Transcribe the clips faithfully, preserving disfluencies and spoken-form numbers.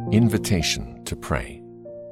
Invitation to pray.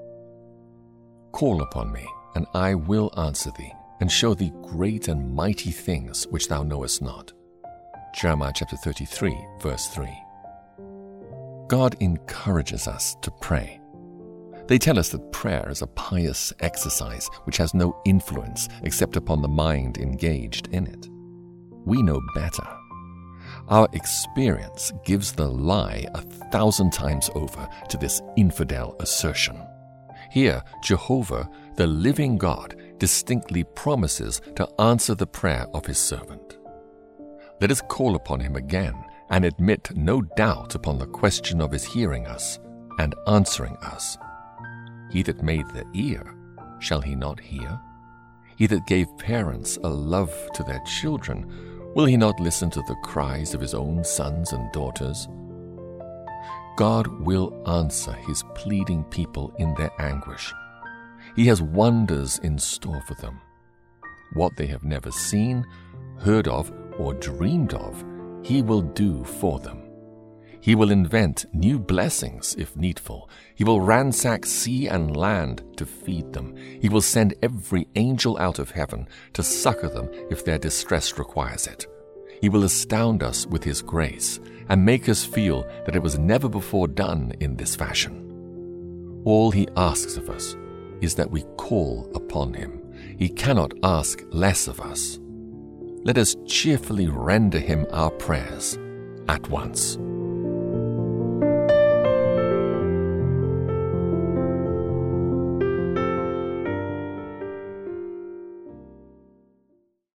Call upon me, and I will answer thee, and show thee great and mighty things which thou knowest not. Jeremiah chapter thirty-three, verse three. God encourages us to pray. They tell us that prayer is a pious exercise which has no influence except upon the mind engaged in it. We know better. Our experience gives the lie a thousand times over to this infidel assertion. Here, Jehovah, the living God, distinctly promises to answer the prayer of his servant. Let us call upon him again and admit no doubt upon the question of his hearing us and answering us. He that made the ear, shall he not hear? He that gave parents a love to their children, will he not listen to the cries of his own sons and daughters? God will answer his pleading people in their anguish. He has wonders in store for them. What they have never seen, heard of, or dreamed of, he will do for them. He will invent new blessings if needful. He will ransack sea and land to feed them. He will send every angel out of heaven to succor them if their distress requires it. He will astound us with his grace and make us feel that it was never before done in this fashion. All he asks of us is that we call upon him. He cannot ask less of us. Let us cheerfully render him our prayers at once.